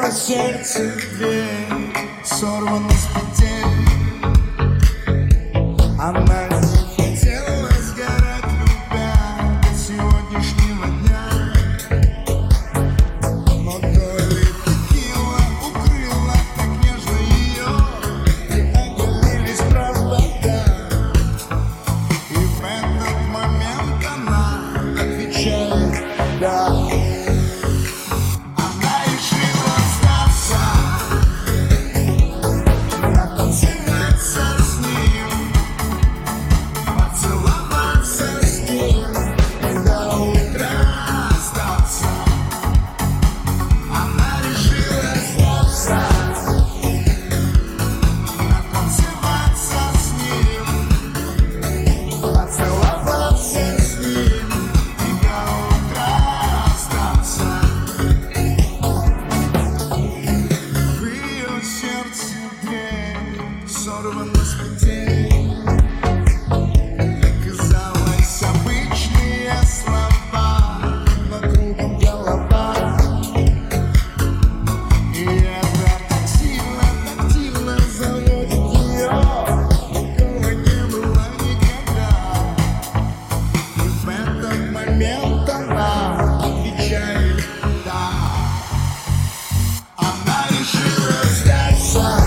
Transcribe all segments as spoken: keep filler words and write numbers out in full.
сердце дверь сорвана с петель. Она не хотела сгорать, любя до сегодняшнего дня. Но то ли текила укрыла так нежно ее, и оголились провода. И в этот момент она отвечает «да». Сорвана с петель. Казалось, обычные слова, но кругом голова. И это так сильно, так сильно заводит ее. Такого не было никогда. И в этот момент она отвечает «да». Она решила сдаться.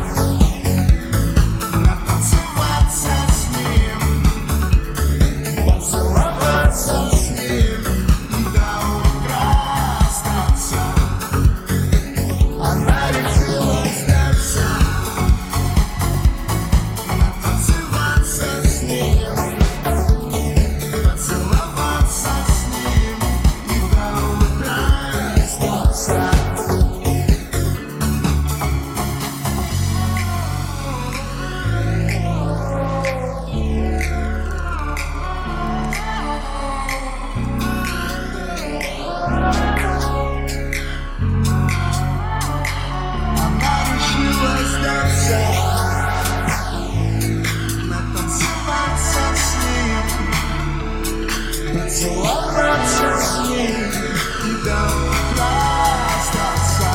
Целоваться с ней и до утра остаться.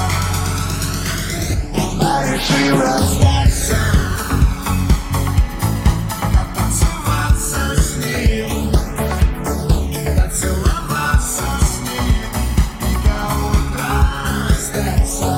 Она решила сдаться. Потанцеваться с ним, поцеловаться с ним и до утра остаться.